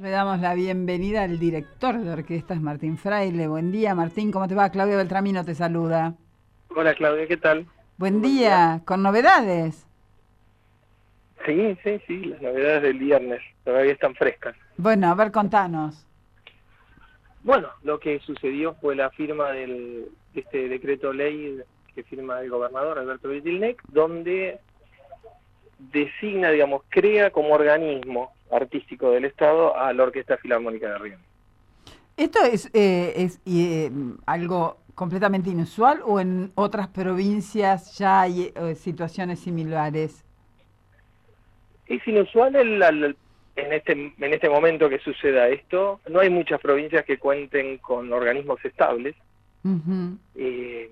Le damos la bienvenida al director de orquestas, Martín Fraile. Buen día, Martín, ¿cómo te va? Claudia Beltramino te saluda. Hola Claudia, ¿qué tal? Buen Buen día. día, con novedades. Sí, las novedades del viernes todavía están frescas. Bueno, a ver, contanos. Bueno, lo que sucedió fue la firma de este decreto ley que firma el gobernador Alberto Betilnec, donde designa, digamos, crea como organismo artístico del Estado a la Orquesta Filarmónica de Río. ¿Esto es algo completamente inusual o en otras provincias ya hay situaciones similares? Es inusual en este momento que suceda esto. No hay muchas provincias que cuenten con organismos estables. Ujú. Eh,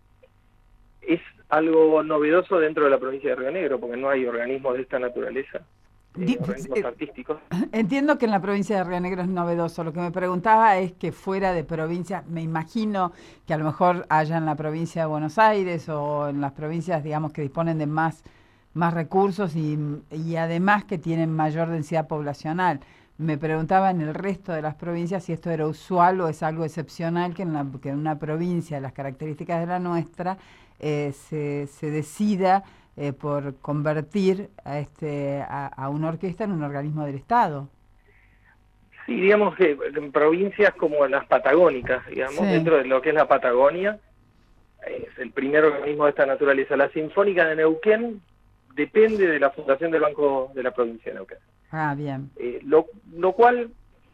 es algo novedoso dentro de la provincia de Río Negro, porque no hay organismos de esta naturaleza, Pues, organismos artísticos. entiendo que en la provincia de Río Negro es novedoso. Lo que me preguntaba es que fuera de provincia, me imagino que a lo mejor haya en la provincia de Buenos Aires o en las provincias, digamos, que disponen de más recursos y además que tienen mayor densidad poblacional. Me preguntaba en el resto de las provincias si esto era usual o es algo excepcional que en una provincia de las características de la nuestra se decida por convertir a una orquesta en un organismo del Estado. Sí, digamos que en provincias como las patagónicas, digamos, Sí. dentro de lo que es la Patagonia, es el primer organismo de esta naturaleza. La Sinfónica de Neuquén depende de la fundación del Banco de la provincia de Neuquén. Ah, bien. Lo cual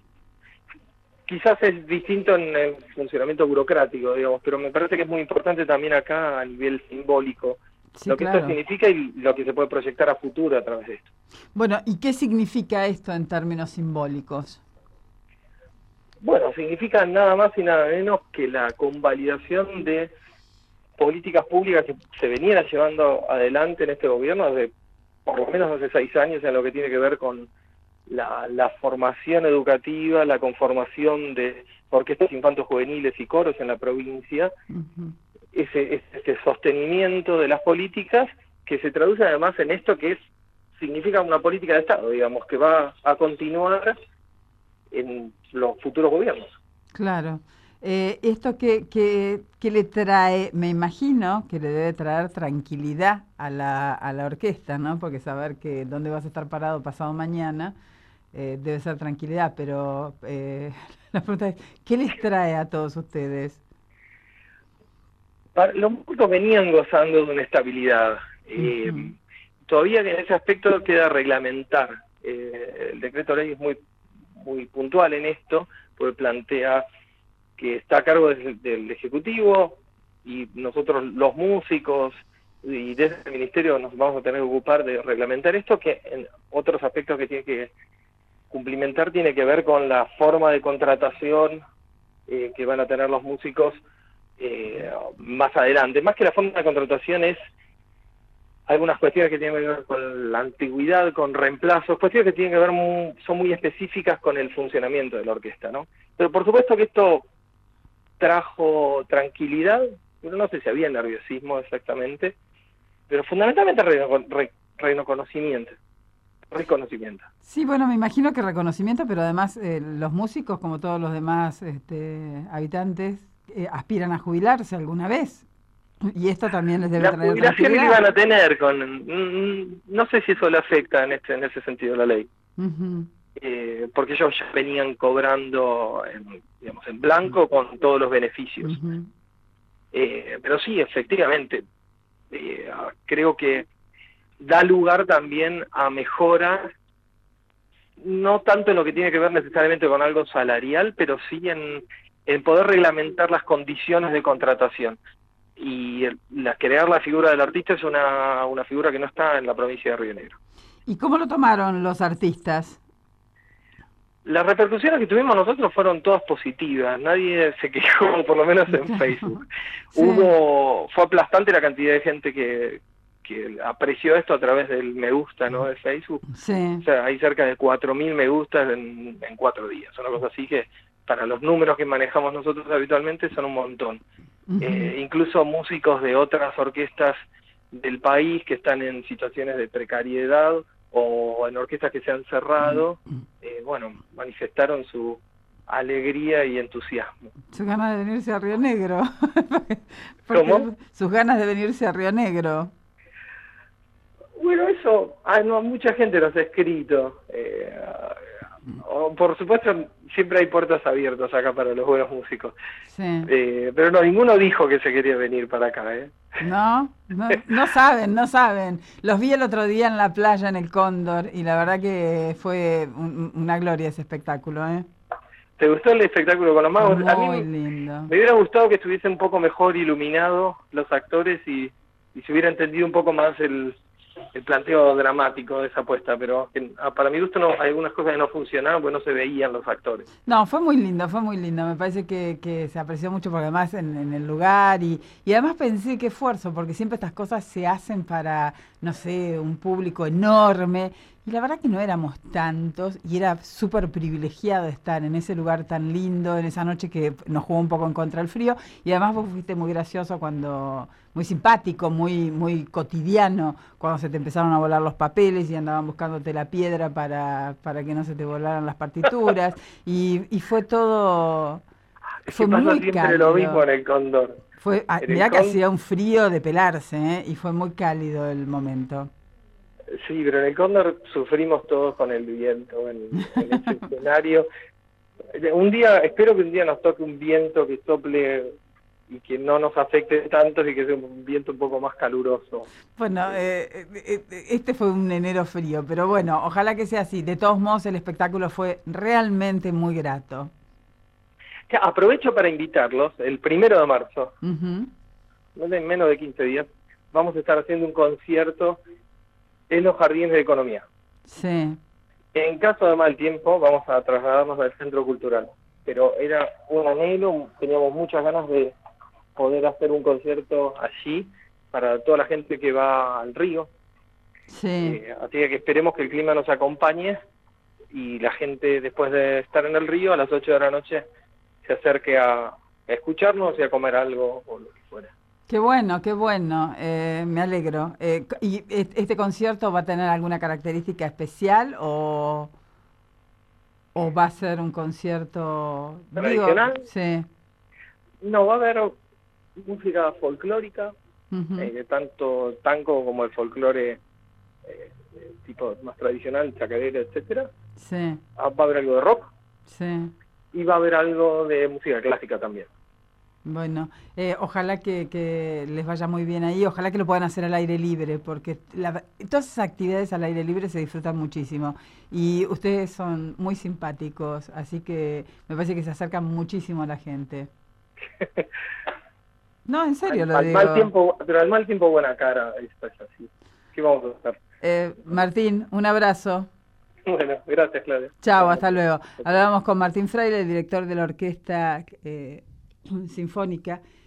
quizás es distinto en el funcionamiento burocrático, digamos, pero me parece que es muy importante también acá a nivel simbólico, Sí, lo que esto claro. significa y lo que se puede proyectar a futuro a través de esto. Bueno, ¿y qué significa esto en términos simbólicos? Bueno, significa nada más y nada menos que la convalidación de políticas públicas que se venían llevando adelante en este gobierno desde por lo menos hace 6 años en lo que tiene que ver con la formación educativa, la conformación de orquestas infantos juveniles y coros en la provincia, Ujú. ese sostenimiento de las políticas que se traduce además en esto que significa una política de Estado, digamos, que va a continuar en los futuros gobiernos. Claro. ¿Esto qué le trae? Me imagino que le debe traer tranquilidad a la orquesta, ¿no? Porque saber que dónde vas a estar parado pasado mañana debe ser tranquilidad, pero la pregunta es, ¿qué les trae a todos ustedes? Los músicos venían gozando de una estabilidad. Ujú. Todavía en ese aspecto queda reglamentar. El decreto ley es muy puntual en esto, porque plantea que está a cargo del Ejecutivo y nosotros los músicos y desde el Ministerio nos vamos a tener que ocupar de reglamentar esto, que en otros aspectos que tiene que cumplimentar tiene que ver con la forma de contratación que van a tener los músicos más adelante. Más que la forma de contratación es algunas cuestiones que tienen que ver con la antigüedad, con reemplazos, cuestiones que tienen que ver, son muy específicas con el funcionamiento de la orquesta, ¿no? Pero por supuesto que esto trajo tranquilidad, pero no sé si había nerviosismo exactamente, pero fundamentalmente reconocimiento. Sí, bueno, me imagino que reconocimiento, pero además los músicos, como todos los demás habitantes, aspiran a jubilarse alguna vez. Y esto también les debe La traer jubilación que tranquilidad. iban a tener no sé si eso le afecta en ese sentido la ley. Ujú. Porque ellos ya venían cobrando digamos, en blanco con todos los beneficios. Ujú. Pero sí, efectivamente, creo que da lugar también a mejoras, no tanto en lo que tiene que ver necesariamente con algo salarial, pero sí en poder reglamentar las condiciones de contratación. Y crear la figura del artista es una figura que no está en la provincia de Río Negro. ¿Y cómo lo tomaron los artistas? Las repercusiones que tuvimos nosotros fueron todas positivas, nadie se quejó, por lo menos en Facebook. Sí, Fue aplastante la cantidad de gente que apreció esto a través del me gusta, ¿no?, de Facebook. O sí. sea, hay cerca de 4.000 me gustas en 4 días, una cosa así que para los números que manejamos nosotros habitualmente son un montón. Ujú. Incluso músicos de otras orquestas del país que están en situaciones de precariedad o en orquestas que se han cerrado, bueno, manifestaron su alegría y entusiasmo. Sus ganas de venirse a Río Negro. ¿Cómo? Sus ganas de venirse a Río Negro. Bueno, eso, no, mucha gente nos ha escrito. Por supuesto, siempre hay puertas abiertas acá para los buenos músicos. Sí. Pero no, ninguno dijo que se quería venir para acá, ¿eh? No, no saben, no saben. Los vi el otro día en la playa en el Cóndor y la verdad que fue una gloria ese espectáculo, ¿eh? ¿Te gustó el espectáculo con los magos? Muy A mí lindo. me hubiera gustado que estuviese un poco mejor iluminado los actores y se hubiera entendido un poco más el planteo dramático de esa apuesta, pero para mi gusto hay algunas cosas que no funcionaron porque no se veían los actores. No, fue muy lindo, fue muy lindo. Me parece que se apreció mucho porque además en el lugar y además pensé qué esfuerzo, porque siempre estas cosas se hacen para, no sé, un público enorme y la verdad que no éramos tantos y era súper privilegiado estar en ese lugar tan lindo, en esa noche que nos jugó un poco en contra el frío y además vos fuiste muy gracioso muy simpático, muy cotidiano, cuando se te empezaron a volar los papeles y andaban buscándote la piedra para que no se te volaran las partituras y fue todo, fue pasa muy siempre cálido. lo mismo en el Cóndor. Mirá que hacía un frío de pelarse, ¿eh? Y fue muy cálido el momento. Sí, pero en el Cóndor sufrimos todos con el viento en ese escenario. Espero que un día nos toque un viento que sople y que no nos afecte tanto y que sea un viento un poco más caluroso. Bueno, este fue un enero frío, pero bueno, ojalá que sea así. De todos modos, el espectáculo fue realmente muy grato. Aprovecho para invitarlos, el 1 de marzo, Uh-huh. en menos de 15 días, vamos a estar haciendo un concierto en los Jardines de Economía. Sí. En caso de mal tiempo, vamos a trasladarnos al Centro Cultural. Pero era un anhelo, teníamos muchas ganas de poder hacer un concierto allí para toda la gente que va al río. Sí. Así que esperemos que el clima nos acompañe y la gente, después de estar en el río, a las 8 de la noche, se acerque a escucharnos y a comer algo o lo que fuera. Qué bueno, me alegro. ¿Y este concierto va a tener alguna característica especial o va a ser un concierto tradicional? Sí. No, va a haber música folclórica, Uh-huh. tanto tango como el folclore tipo más tradicional, chacarera, etcétera. Sí. Va a haber algo de rock. Sí. Y va a haber algo de música clásica también. Bueno, ojalá que les vaya muy bien ahí, ojalá que lo puedan hacer al aire libre, porque todas esas actividades al aire libre se disfrutan muchísimo y ustedes son muy simpáticos, así que me parece que se acercan muchísimo a la gente. No, en serio lo digo. Pero al mal tiempo buena cara, esto es así. ¿Qué vamos a hacer? Martín, un abrazo. Bueno, gracias, Claudia. Chao, hasta luego. Hablábamos con Martín Fraile, el director de la Orquesta Sinfónica